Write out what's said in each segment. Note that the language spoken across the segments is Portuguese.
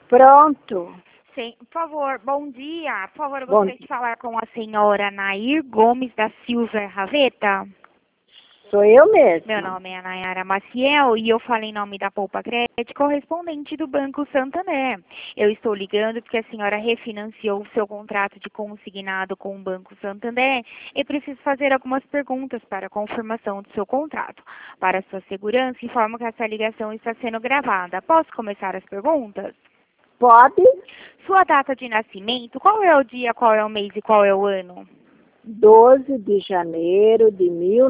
Pronto. Sim, por favor, bom dia. Por favor, eu Bom gostaria de falar com a senhora Nair Gomes da Silva Raveta. Sou eu mesma. Meu nome é Nayara Maciel e eu falo em nome da Poupa Crédito, correspondente do Banco Santander. Eu estou ligando porque a senhora refinanciou o seu contrato de consignado com o Banco Santander e preciso fazer algumas perguntas para a confirmação do seu contrato. Para sua segurança, informo que essa ligação está sendo gravada. Posso começar as perguntas? Pode? Sua data de nascimento, qual é o dia, qual é o mês e qual é o ano? 12 de janeiro de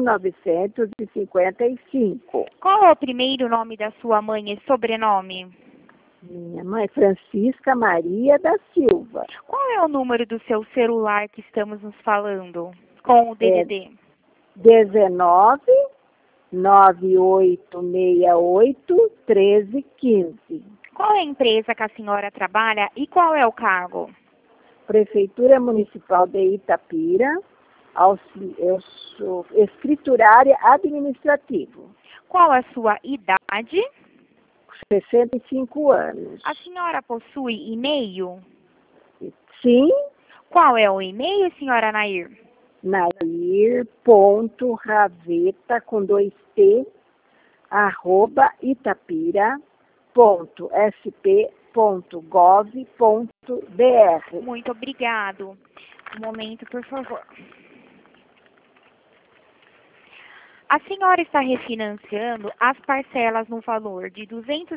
1955. Qual é o primeiro nome da sua mãe e sobrenome? Minha mãe, Francisca Maria da Silva. Qual é o número do seu celular que estamos nos falando com o DDD? 19 9868 1315. Qual é a empresa que a senhora trabalha e qual é o cargo? Prefeitura Municipal de Itapira, eu sou escriturária administrativo. Qual a sua idade? 65 anos. A senhora possui e-mail? Sim, Qual é o e-mail, senhora Nair? nair.raveta com 2t @itapira.sp.gov.br. Muito obrigado. Um momento, por favor. A senhora está refinanciando as parcelas no valor de R$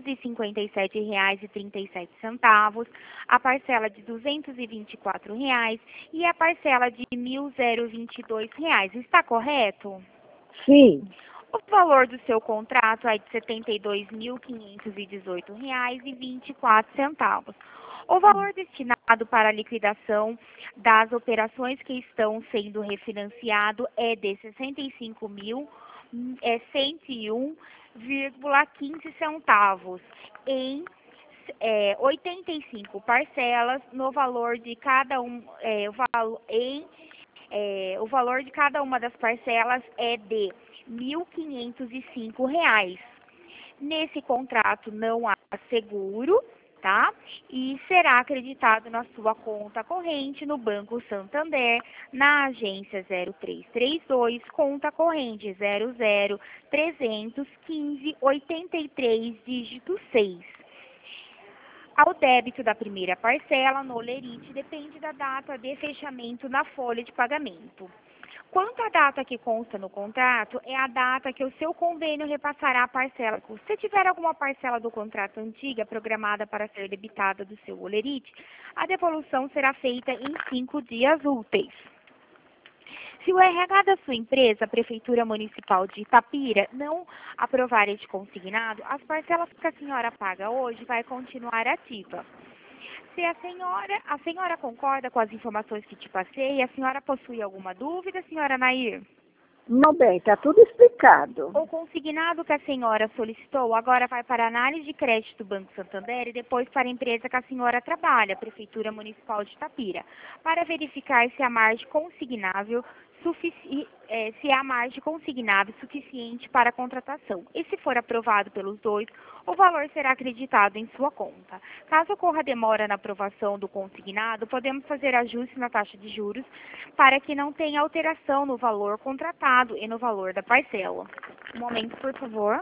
257,37, a parcela de R$ 224 e a parcela de R$ 1.022. Está correto? Sim, O valor do seu contrato é de R$ 72.518,24. O valor destinado para a liquidação das operações que estão sendo refinanciado é de R$ 65.101,15 em 85 parcelas no valor de cada o valor de cada uma das parcelas é de R$ 1.505. Nesse contrato não há seguro, tá? E será acreditado na sua conta corrente no Banco Santander, na agência 0332, conta corrente 00-315-83, dígito 6. Ao débito da primeira parcela no Lerite depende da data de fechamento na folha de pagamento. Quanto à data que consta no contrato, é a data que o seu convênio repassará a parcela. Se tiver alguma parcela do contrato antiga programada para ser debitada do seu olerite, a devolução será feita em 5 dias úteis. Se o RH da sua empresa, a Prefeitura Municipal de Itapira, não aprovar este consignado, as parcelas que a senhora paga hoje vai continuar ativa. Se a senhora concorda com as informações que te passei, a senhora possui alguma dúvida, senhora Nair? não bem, está tudo explicado. O consignado que a senhora solicitou agora vai para a análise de crédito do Banco Santander e depois para a empresa que a senhora trabalha, a Prefeitura Municipal de Itapira, para verificar se a margem consignável se há margem consignável suficiente para a contratação. E se for aprovado pelos dois, o valor será acreditado em sua conta. Caso ocorra demora na aprovação do consignado, podemos fazer ajuste na taxa de juros para que não tenha alteração no valor contratado e no valor da parcela. Um momento, por favor.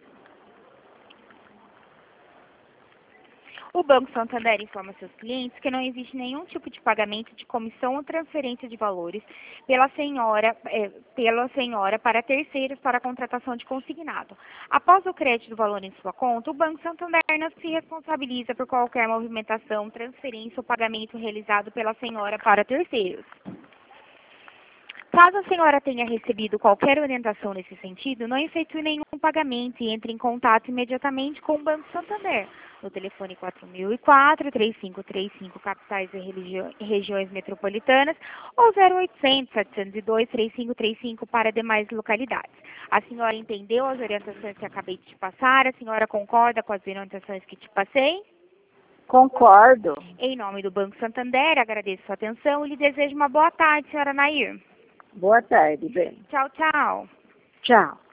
O Banco Santander informa seus clientes que não existe nenhum tipo de pagamento de comissão ou transferência de valores pela senhora para terceiros para a contratação de consignado. Após o crédito do valor em sua conta, o Banco Santander não se responsabiliza por qualquer movimentação, transferência ou pagamento realizado pela senhora para terceiros. Caso a senhora tenha recebido qualquer orientação nesse sentido, não efetue nenhum pagamento e entre em contato imediatamente com o Banco Santander, no telefone 4004-3535, capitais e regiões metropolitanas, ou 0800-702-3535 para demais localidades. A senhora entendeu as orientações que acabei de te passar? A senhora concorda com as orientações que te passei? Concordo. Em nome do Banco Santander, agradeço sua atenção e lhe desejo uma boa tarde, senhora Nair. Boa tarde, bem. Tchau, tchau. Tchau.